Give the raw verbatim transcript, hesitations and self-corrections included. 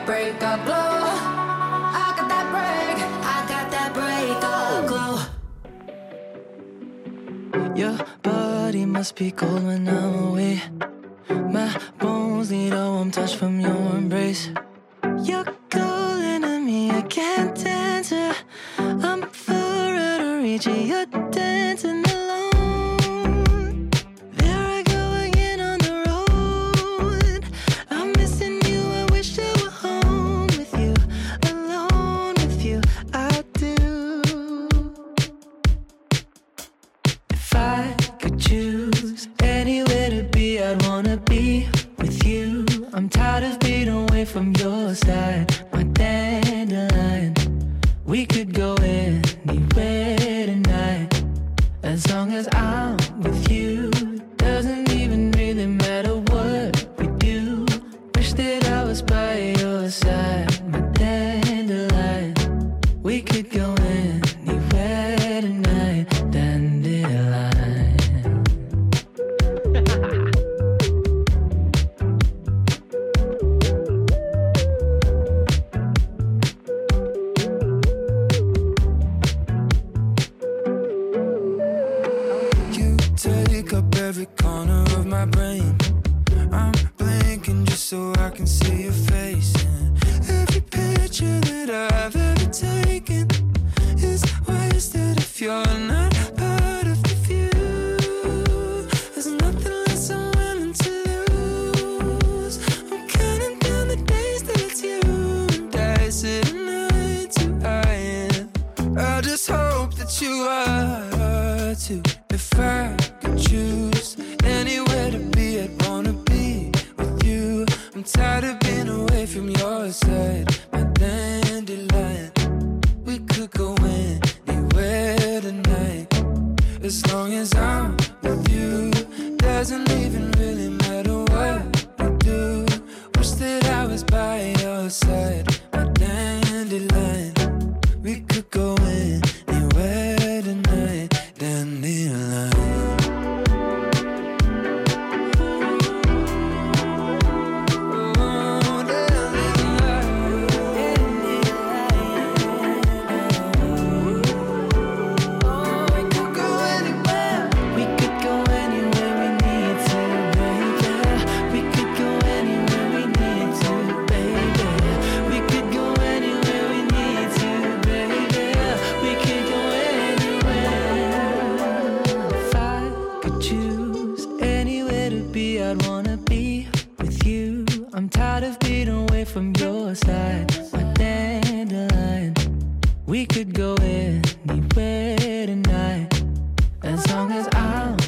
break of glow. I got that break, I got that break of glow. Your body must be cold when I'm away. My bones need a warm touch from your embrace. You're calling to me, I can't answer. I'm far out of reach, you're dancing alone. There I go again on the road. I'm missing you, I wish I were home with you, alone with you, I do. If I could choose anywhere to be, I'd wanna be with you. I'm tired of being away from your side, my dandelion. We could go anywhere tonight, as long as I'm with you. Doesn't even really matter what we do. Wish that I was by your side, my dandelion. We could go anywhere tonight, dandelion. Take up every corner of my brain. I'm blinking just so I can see your face. And every picture that I've ever taken is wasted if you're not part of the view. There's nothing less I'm willing to lose. I'm counting down the days that it's you and I sitting eye to eye. I just hope that you are too. If I could choose anywhere to be, I'd wanna be with you. I'm tired of being away from your side, my dandelion. We could go anywhere tonight, as long as I'm with you. Doesn't even really matter what we do. Wish that I was by your side, my dandelion. We could go anywhere tonight, dandelion. I'd wanna be with you. I'm tired of being away from your side, my dandelion. We could go anywhere tonight, as long as I'm